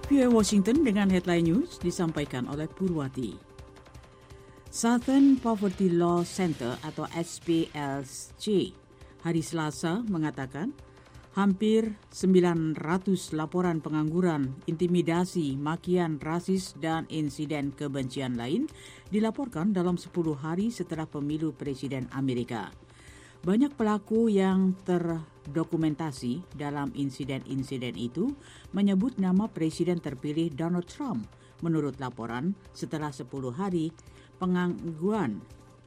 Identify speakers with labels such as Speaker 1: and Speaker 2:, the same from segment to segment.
Speaker 1: VOA Washington dengan headline news disampaikan oleh Purwati. Southern Poverty Law Center atau SPLC hari Selasa mengatakan hampir 900 laporan pengangguran, intimidasi, makian rasis dan insiden kebencian lain dilaporkan dalam 10 hari setelah pemilu Presiden Amerika. Banyak pelaku yang terdokumentasi dalam insiden-insiden itu menyebut nama Presiden terpilih Donald Trump. Menurut laporan, setelah 10 hari penggangguan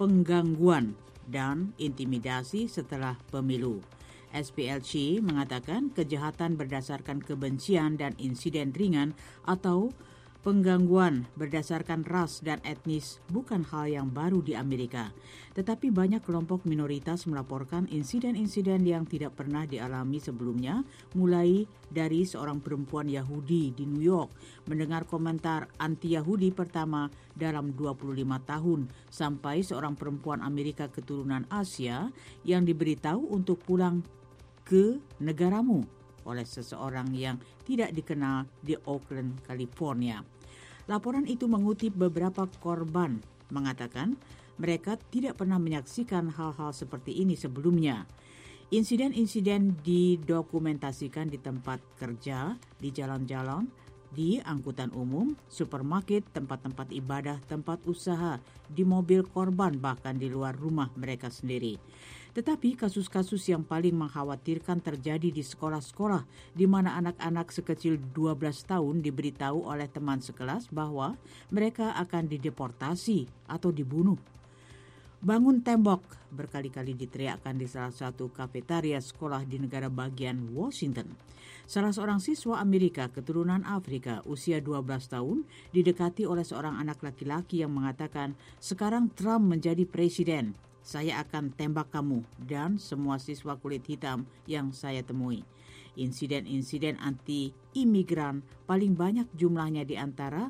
Speaker 1: dan intimidasi setelah pemilu. SPLC mengatakan kejahatan berdasarkan kebencian dan insiden ringan atau penggangguan berdasarkan ras dan etnis bukan hal yang baru di Amerika. Tetapi banyak kelompok minoritas melaporkan insiden-insiden yang tidak pernah dialami sebelumnya, mulai dari seorang perempuan Yahudi di New York mendengar komentar anti-Yahudi pertama dalam 25 tahun, sampai seorang perempuan Amerika keturunan Asia yang diberitahu untuk pulang ke negaramu oleh seseorang yang tidak dikenal di Oakland, California. Laporan itu mengutip beberapa korban mengatakan mereka tidak pernah menyaksikan hal-hal seperti ini sebelumnya. Insiden-insiden didokumentasikan di tempat kerja, di jalan-jalan, di angkutan umum, supermarket, tempat-tempat ibadah, tempat usaha, di mobil korban, bahkan di luar rumah mereka sendiri. Tetapi kasus-kasus yang paling mengkhawatirkan terjadi di sekolah-sekolah di mana anak-anak sekecil 12 tahun diberitahu oleh teman sekelas bahwa mereka akan dideportasi atau dibunuh. Bangun tembok berkali-kali diteriakkan di salah satu kafetaria sekolah di negara bagian Washington. Salah seorang siswa Amerika keturunan Afrika usia 12 tahun didekati oleh seorang anak laki-laki yang mengatakan, "Sekarang Trump menjadi presiden. Saya akan tembak kamu dan semua siswa kulit hitam yang saya temui." Insiden-insiden anti-imigran paling banyak jumlahnya di antara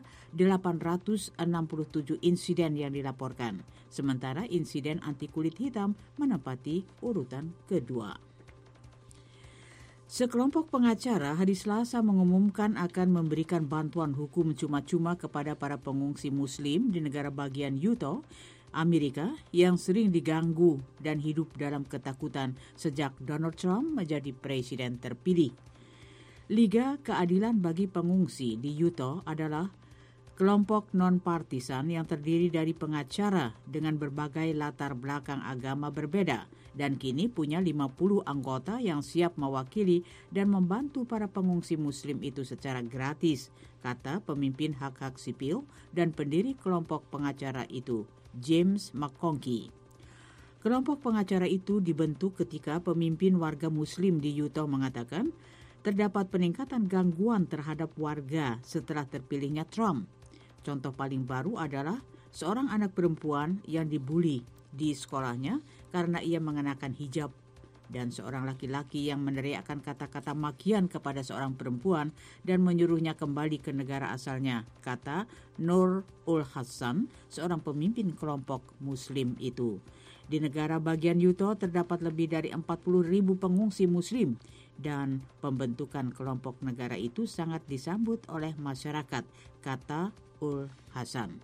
Speaker 1: 867 insiden yang dilaporkan. Sementara insiden anti kulit hitam menempati urutan kedua. Sekelompok pengacara hari Selasa mengumumkan akan memberikan bantuan hukum cuma-cuma kepada para pengungsi Muslim di negara bagian Utah, Amerika yang sering diganggu dan hidup dalam ketakutan sejak Donald Trump menjadi presiden terpilih. Liga Keadilan bagi Pengungsi di Utah adalah kelompok non-partisan yang terdiri dari pengacara dengan berbagai latar belakang agama berbeda dan kini punya 50 anggota yang siap mewakili dan membantu para pengungsi Muslim itu secara gratis, kata pemimpin hak-hak sipil dan pendiri kelompok pengacara itu, James McConkey. Kelompok pengacara itu dibentuk ketika pemimpin warga Muslim di Utah mengatakan terdapat peningkatan gangguan terhadap warga setelah terpilihnya Trump. Contoh paling baru adalah seorang anak perempuan yang dibuli di sekolahnya karena ia mengenakan hijab dan seorang laki-laki yang meneriakkan kata-kata makian kepada seorang perempuan dan menyuruhnya kembali ke negara asalnya, kata Nur Ul Hassan, seorang pemimpin kelompok Muslim itu. Di negara bagian Utah terdapat lebih dari 40.000 pengungsi Muslim dan pembentukan kelompok negara itu sangat disambut oleh masyarakat, kata Ul Hassan.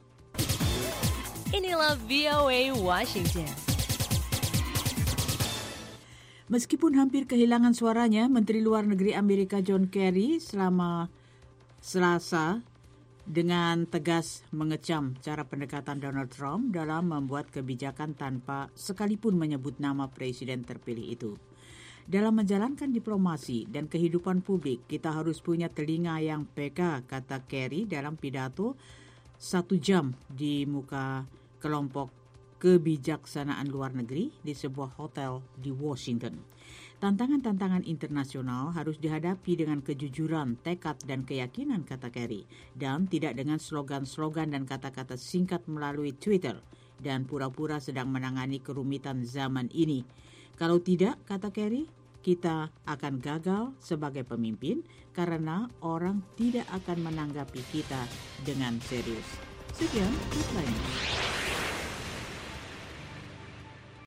Speaker 2: Inilah VOA Washington.
Speaker 1: Meskipun hampir kehilangan suaranya, Menteri Luar Negeri Amerika John Kerry selama Selasa dengan tegas mengecam cara pendekatan Donald Trump dalam membuat kebijakan tanpa sekalipun menyebut nama presiden terpilih itu. Dalam menjalankan diplomasi dan kehidupan publik, kita harus punya telinga yang peka, kata Kerry dalam pidato 1 jam di muka kelompok kebijaksanaan luar negeri di sebuah hotel di Washington. Tantangan-tantangan internasional harus dihadapi dengan kejujuran, tekad, dan keyakinan, kata Kerry, dan tidak dengan slogan-slogan dan kata-kata singkat melalui Twitter dan pura-pura sedang menangani kerumitan zaman ini. Kalau tidak, kata Kerry, kita akan gagal sebagai pemimpin karena orang tidak akan menanggapi kita dengan serius. Sekian, headline.